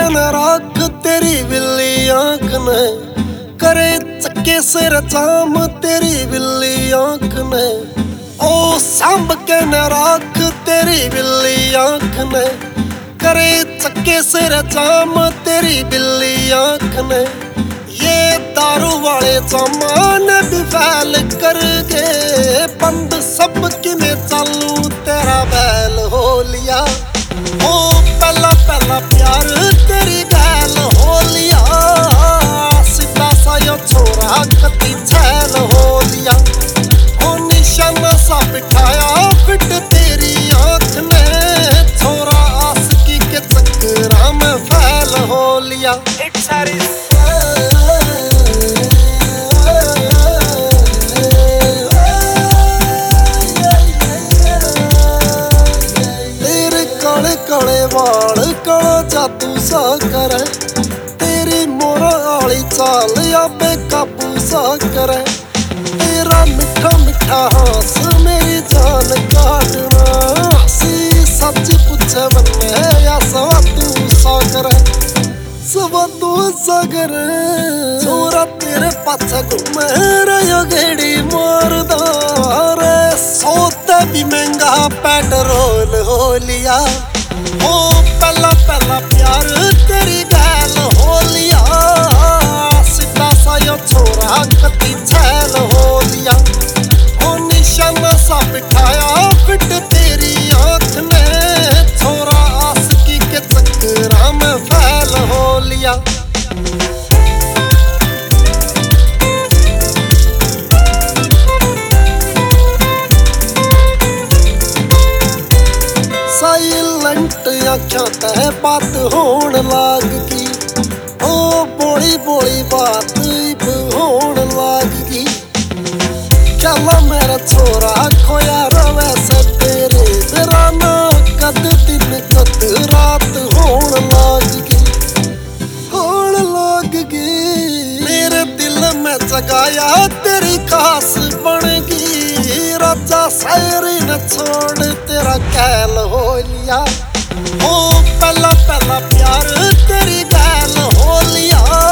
न राख तेरी बिल्ली आंख ने, करे चक्के सिर जाम तेरी बिल्ली आंख ने। ओ सांभ के न राख तेरी बिल्ली आंख ने, करे चक्के सिर जाम तेरी बिल्ली आंख ने। ये दारू वाले जमाने भी फैल कर गए, बंद सब कि मैं चालू तेरा बैल हो लिया। ओ पहला पहला प्यार तेरी गैल हो लिया, सीधा सा यो छोरा कति छैल हो लिया। ओ निशाना सा बिठाया फिट तेरी आंख ने, छोरा आशिकी के चक्करा में फैल हो लिया। काले वाल काला जादू सा करे, तेरी मोरा आली चाल या बेकाबू सा करे। तेरा मिठा मिठा हास मेरी जान काटना, हसी सच पूछे बन्ने या सवादू सा करे, सवादू सा करे। छोरा तेरे पाछे घूमे रहो गेड़ी मारदा रे, सोते भी महंगा पेट्रोल हो लिया। ओ पहला पहला प्यार तेरी गैल हो लिया, सीधा सा यो छोरा कति छैल हो लिया। ओ निशाना सा बिठाया फिट तेरी आंख ने, छोरा आशिकी के चक्करा में फैल हो लिया। साइलेंट आँखों ते बात होन लाग गई, ओ बोली बोली बात इब होन लाग गई। चला मेरा छोरा खोया रवे से तेरे दराना, कद दिन कद रात होन लाग गई, होन लाग गई। मेरे दिल में जगाया तेरी खास बन गई, राजा शायरी न छोड़ तेरा कैल हो लिया। ओ पहला पहला प्यार तेरी गैल हो लिया,